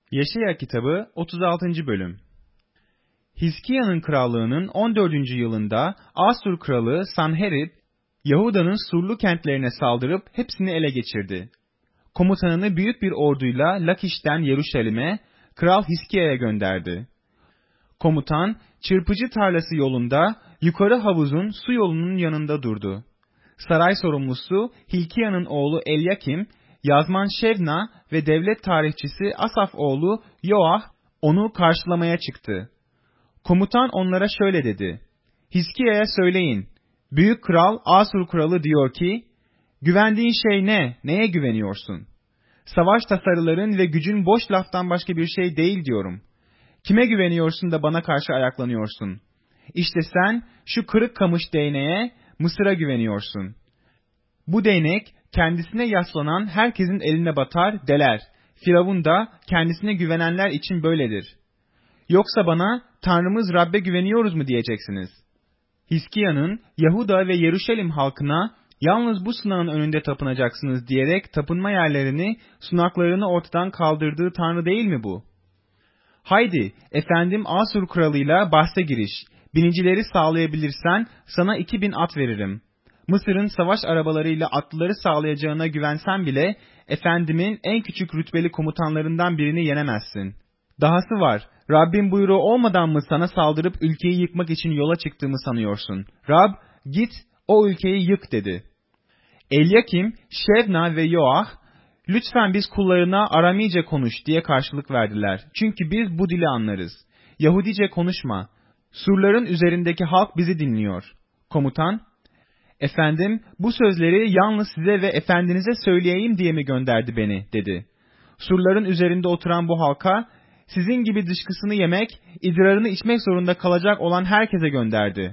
Yeşaya kitabı 36. bölüm. Hizkiya'nın krallığının 14. yılında Asur kralı Sanherib, Yahuda'nın surlu kentlerine saldırıp hepsini ele geçirdi. Komutanını büyük bir orduyla Lakiş'ten Yeruşalim'e, Kral Hizkiya'ya gönderdi. Komutan, çırpıcı tarlası yolunda, yukarı havuzun su yolunun yanında durdu. Saray sorumlusu Hilkiya'nın oğlu Elyakim, yazman Şevna ve devlet tarihçisi Asaf oğlu Yoah onu karşılamaya çıktı. Komutan onlara şöyle dedi: Hizkiya'ya söyleyin, büyük kral Asur kralı diyor ki, güvendiğin şey ne, neye güveniyorsun? Savaş tasarıların ve gücün boş laftan başka bir şey değil diyorum. Kime güveniyorsun da bana karşı ayaklanıyorsun? İşte sen şu kırık kamış değneğe, Mısır'a güveniyorsun. Bu değnek kendisine yaslanan herkesin eline batar, deler. Firavun da kendisine güvenenler için böyledir. Yoksa bana Tanrımız Rab'be güveniyoruz mu diyeceksiniz? Hizkiya'nın Yahuda ve Yeruşalim halkına yalnız bu sınavın önünde tapınacaksınız diyerek tapınma yerlerini, sunaklarını ortadan kaldırdığı Tanrı değil mi bu? Haydi, efendim Asur kralıyla bahse giriş. Binicileri sağlayabilirsen sana 2000 at veririm. Mısır'ın savaş arabalarıyla atlıları sağlayacağına güvensen bile, efendimin en küçük rütbeli komutanlarından birini yenemezsin. Dahası var, Rabbin buyruğu olmadan mı sana saldırıp ülkeyi yıkmak için yola çıktığımı sanıyorsun? Rab, git o ülkeyi yık dedi. Elyakim, Şevna ve Yoah, lütfen biz kullarına Aramice konuş diye karşılık verdiler. Çünkü biz bu dili anlarız. Yahudice konuşma. Surların üzerindeki halk bizi dinliyor. Komutan, efendim bu sözleri yalnız size ve efendinize söyleyeyim diye mi gönderdi beni dedi. Surların üzerinde oturan bu halka, sizin gibi dışkısını yemek, idrarını içmek zorunda kalacak olan herkese gönderdi.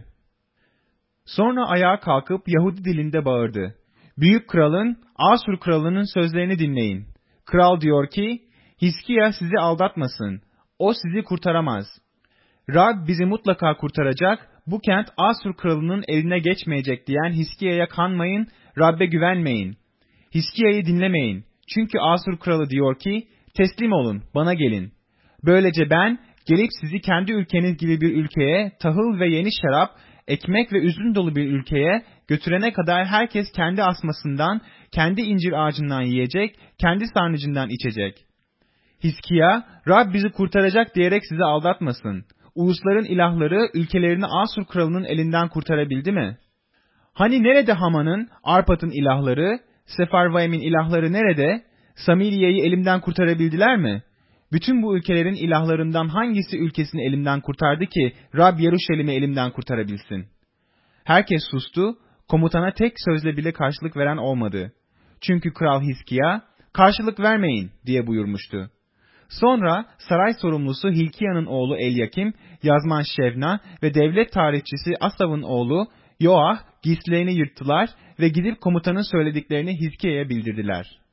Sonra ayağa kalkıp Yahudi dilinde bağırdı. Büyük kralın, Asur kralının sözlerini dinleyin. Kral diyor ki, Hizkiya sizi aldatmasın. O sizi kurtaramaz. Rab bizi mutlaka kurtaracak, bu kent Asur kralının eline geçmeyecek diyen Hizkiya'ya kanmayın, Rab'be güvenmeyin. Hizkiya'yı dinlemeyin. Çünkü Asur kralı diyor ki, teslim olun, bana gelin. Böylece ben, gelip sizi kendi ülkeniz gibi bir ülkeye, tahıl ve yeni şarap, ekmek ve üzüm dolu bir ülkeye götürene kadar herkes kendi asmasından, kendi incir ağacından yiyecek, kendi sarnıcından içecek. Hizkiya, Rab bizi kurtaracak diyerek sizi aldatmasın. Ulusların ilahları ülkelerini Asur kralının elinden kurtarabildi mi? Hani nerede Haman'ın, Arpad'ın ilahları, Sefarvaim'in ilahları nerede? Samiriye'yi elimden kurtarabildiler mi? Bütün bu ülkelerin ilahlarından hangisi ülkesini elimden kurtardı ki Rab Yeruşalim'i elimden kurtarabilsin? Herkes sustu, komutana tek sözle bile karşılık veren olmadı. Çünkü Kral Hizkiya, karşılık vermeyin diye buyurmuştu. Sonra saray sorumlusu Hilkiya'nın oğlu Elyakim, yazman Şevna ve devlet tarihçisi Asav'ın oğlu Yoah giysilerini yırttılar ve gidip komutanın söylediklerini Hizkiya'ya bildirdiler.